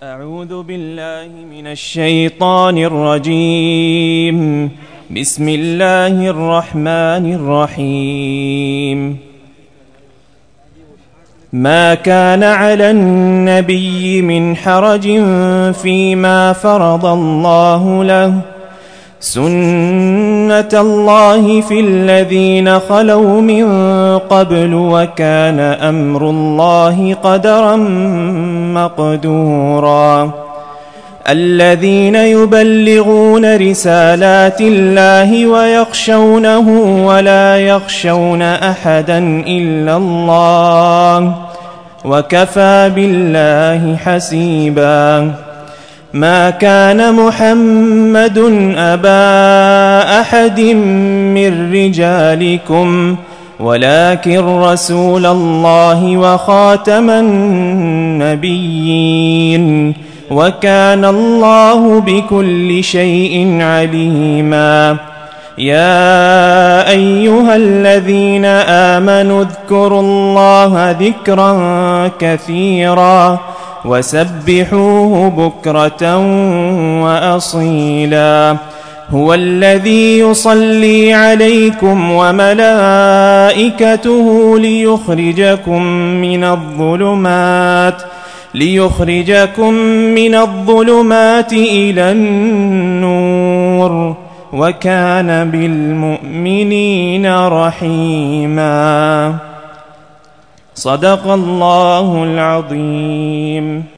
أعوذ بالله من الشيطان الرجيم. بسم الله الرحمن الرحيم. ما كان على النبي من حرج فيما فرض الله له، سنة الله في الذين خلوا من قبل، وكان أمر الله قدرا مقدورا. الذين يبلغون رسالات الله ويخشونه ولا يخشون أحدا إلا الله، وكفى بالله حسيبا. ما كان محمد أبا أحد من رجالكم، ولكن رسول الله وخاتم النبيين، وكان الله بكل شيء عليما. يا أيها الذين آمنوا اذكروا الله ذكرا كثيرا وسبحوه بكرة وأصيلا. هو الذي يصلي عليكم وملائكته ليخرجكم من الظلمات إلى النور، وكان بالمؤمنين رحيما. صدق الله العظيم.